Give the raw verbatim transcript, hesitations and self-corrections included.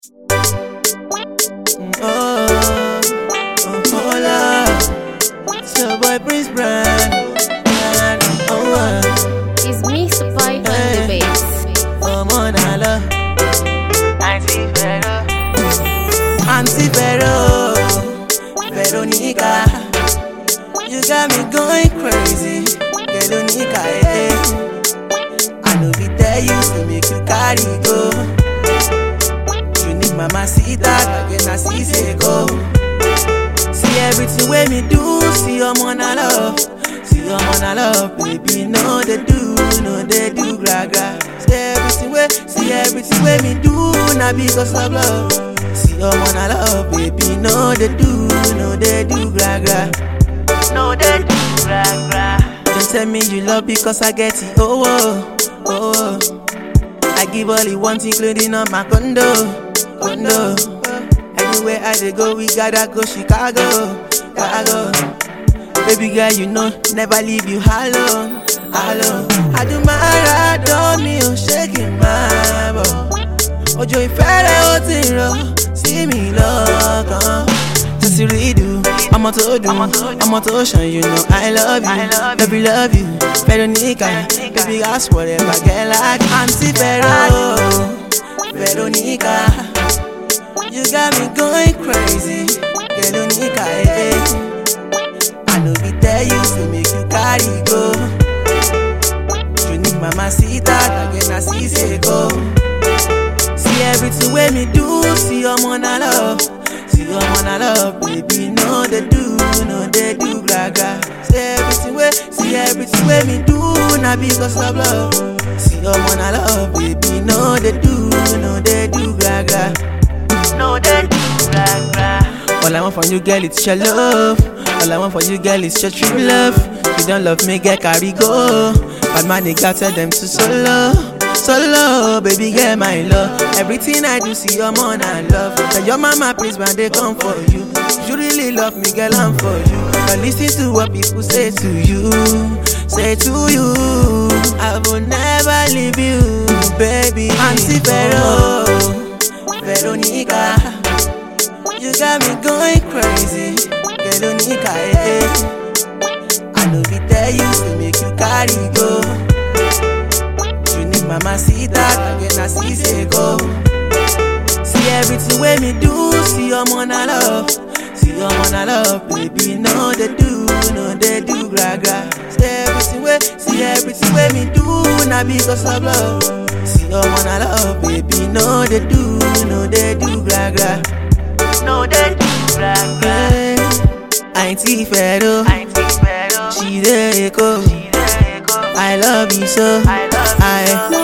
Oh, oh, hola. It's your boy Prince Brand. And, oh, uh, It's me, Supply on the bass. oh, Mona love. Auntie Vero. Auntie Vero. Veronica. You got me going crazy. Veronica, eh. I know we tell you to make you carry go. You need Mamacita, again I see say go. See everything wey me do, see your Mona love. See your Mona love, baby, no they do, no they do gra gra. See everything wey, see everything wey me do, na because of love. See your Mona love, baby, no they do, no they do gra gra. No they do gra gra. Don't tell me you love because I get it, oh oh, oh. I give all you want, including on my condo, condo. Anywhere I dey go, we gotta go Chicago, Chicago. Baby girl, you know, never leave you alone, alone. I do my ride on me, oh, shaking my body. Ojo ìfẹ́ rẹ̀ ó ti rọ̀ sí mi lọ́kàn. Just to redo, I'm a to do, I'm a to show you know I love you, love you, love you, Veronica. Baby, ask whatever, get like Auntie Vero, Veronica. You got me going crazy, Veronica, eh. I know we tell you to make you carry go. You need Mamacita, again I see say go. See everything wey me do, see your Mona love. See your Mona love, baby, no they do, no they do gra gra. See everything wey, see everything wey me do, na because of love. See your Mona love, baby, no they do, no they do gra gra. No they do gra gra. All I want from you, girl, it's your love. All I want for you, girl, is your true love. You don't love me, get carry go. Bad man, they got tell them to solo. Solo, baby, get my love. Everything I do, see your Mona love. Tell your mama, please, when they come for you. You really love me, girl, I'm for you. But listen to what people say to you. Say to you, I will never leave you, baby. Auntie Vero, Veronica. You got me going crazy, Veronica, eh. I know we tell you to make you carry go. You need Mamacita, again I see say go. See everything wey me do, see your Mona love. See your Mona love, baby, no they do, no they do gra gra. See everything wey, see everything wey me do, na because of love. See your Mona love, baby, no they do, no they do gra gra. No they do gra gra. Auntie Vero, she dey go. I love you so, I